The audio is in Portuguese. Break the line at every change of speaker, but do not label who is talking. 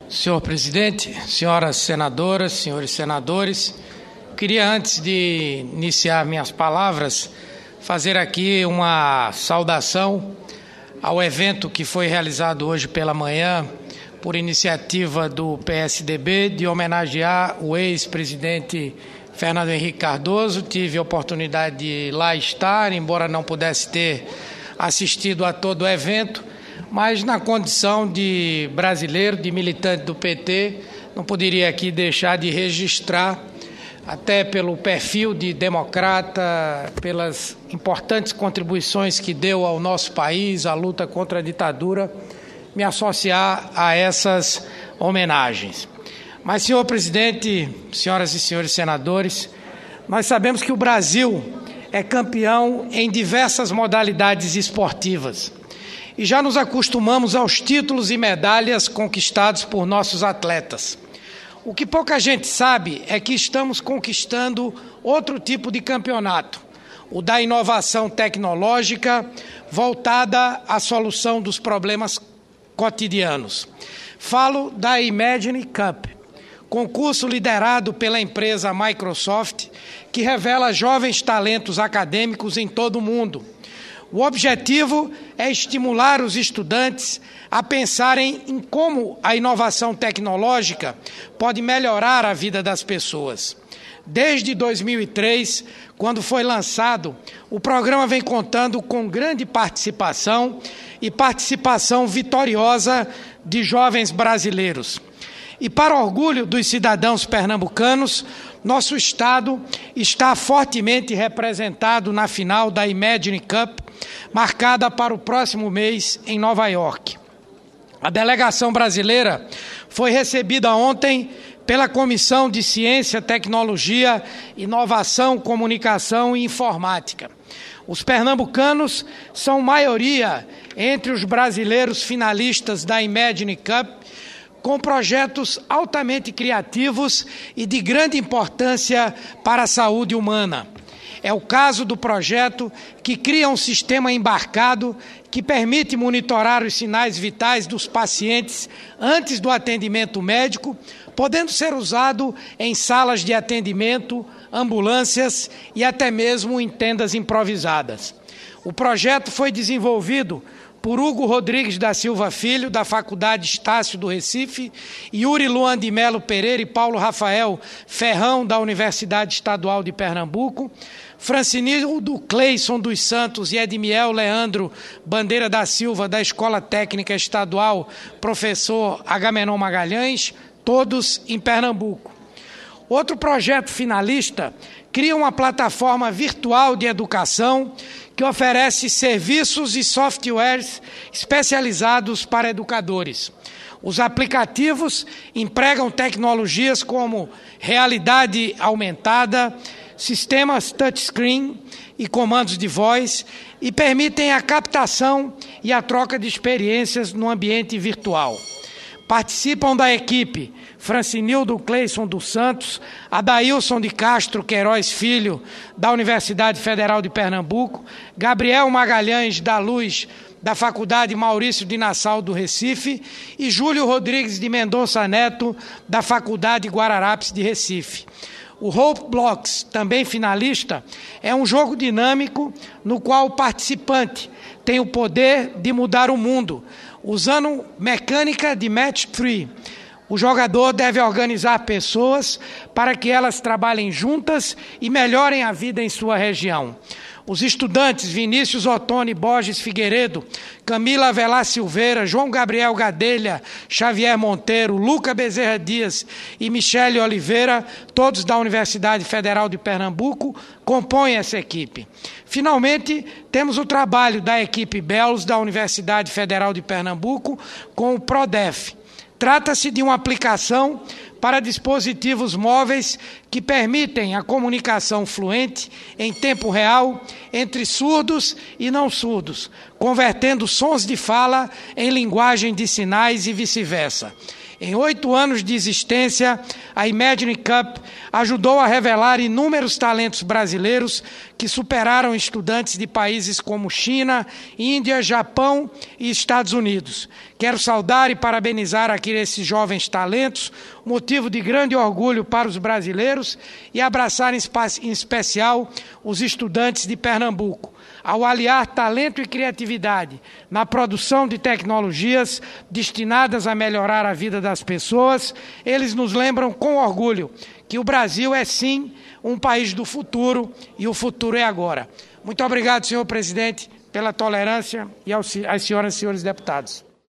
Senhor presidente, senhoras senadoras, senhores senadores, queria, antes de iniciar minhas palavras, fazer aqui uma saudação ao evento que foi realizado hoje pela manhã por iniciativa do PSDB de homenagear o ex-presidente Fernando Henrique Cardoso. Tive a oportunidade de lá estar, embora não pudesse ter assistido a todo o evento, mas na condição de brasileiro, de militante do PT, não poderia aqui deixar de registrar, até pelo perfil de democrata, pelas importantes contribuições que deu ao nosso país, à luta contra a ditadura, me associar a essas homenagens. Mas, senhor presidente, senhoras e senhores senadores, nós sabemos que o Brasil é campeão em diversas modalidades esportivas e já nos acostumamos aos títulos e medalhas conquistados por nossos atletas. O que pouca gente sabe é que estamos conquistando outro tipo de campeonato, o da inovação tecnológica voltada à solução dos problemas cotidianos. Falo da Imagine Cup, concurso liderado pela empresa Microsoft, que revela jovens talentos acadêmicos em todo o mundo. O objetivo é estimular os estudantes a pensarem em como a inovação tecnológica pode melhorar a vida das pessoas. Desde 2003, quando foi lançado, o programa vem contando com grande participação e participação vitoriosa de jovens brasileiros. E para orgulho dos cidadãos pernambucanos, nosso estado está fortemente representado na final da Imagine Cup, marcada para o próximo mês em Nova York. A delegação brasileira foi recebida ontem pela Comissão de Ciência, Tecnologia, Inovação, Comunicação e Informática. Os pernambucanos são maioria entre os brasileiros finalistas da Imagine Cup, com projetos altamente criativos e de grande importância para a saúde humana. É o caso do projeto que cria um sistema embarcado que permite monitorar os sinais vitais dos pacientes antes do atendimento médico, podendo ser usado em salas de atendimento, ambulâncias e até mesmo em tendas improvisadas. O projeto foi desenvolvido por Hugo Rodrigues da Silva Filho, da Faculdade Estácio do Recife, Yuri Luan de Melo Pereira e Paulo Rafael Ferrão, da Universidade Estadual de Pernambuco, Francinildo Cleison dos Santos e Edmiel Leandro Bandeira da Silva, da Escola Técnica Estadual Professor Agamenon Magalhães, todos em Pernambuco. Outro projeto finalista cria uma plataforma virtual de educação que oferece serviços e softwares especializados para educadores. Os aplicativos empregam tecnologias como realidade aumentada, sistemas touchscreen e comandos de voz e permitem a captação e a troca de experiências no ambiente virtual. Participam da equipe Francinildo Cleison dos Santos, Adailson de Castro Queiroz Filho, da Universidade Federal de Pernambuco, Gabriel Magalhães da Luz, da Faculdade Maurício de Nassau do Recife, e Júlio Rodrigues de Mendonça Neto, da Faculdade Guararapes de Recife. O Roblox, também finalista, é um jogo dinâmico no qual o participante tem o poder de mudar o mundo, usando mecânica de match 3. O jogador deve organizar pessoas para que elas trabalhem juntas e melhorem a vida em sua região. Os estudantes Vinícius Ottoni Borges Figueiredo, Camila Avelar Silveira, João Gabriel Gadelha, Xavier Monteiro, Luca Bezerra Dias e Michele Oliveira, todos da Universidade Federal de Pernambuco, compõem essa equipe. Finalmente, temos o trabalho da equipe Belos da Universidade Federal de Pernambuco com o PRODEF. Trata-se de uma aplicação para dispositivos móveis que permitem a comunicação fluente em tempo real entre surdos e não surdos, convertendo sons de fala em linguagem de sinais e vice-versa. Em 8 anos de existência, a Imagine Cup ajudou a revelar inúmeros talentos brasileiros que superaram estudantes de países como China, Índia, Japão e Estados Unidos. Quero saudar e parabenizar aqui esses jovens talentos, motivo de grande orgulho para os brasileiros, e abraçar em especial os estudantes de Pernambuco. Ao aliar talento e criatividade na produção de tecnologias destinadas a melhorar a vida das pessoas, eles nos lembram com orgulho que o Brasil é sim um país do futuro e o futuro é agora. Muito obrigado, senhor presidente, pela tolerância e às senhoras e senhores deputados.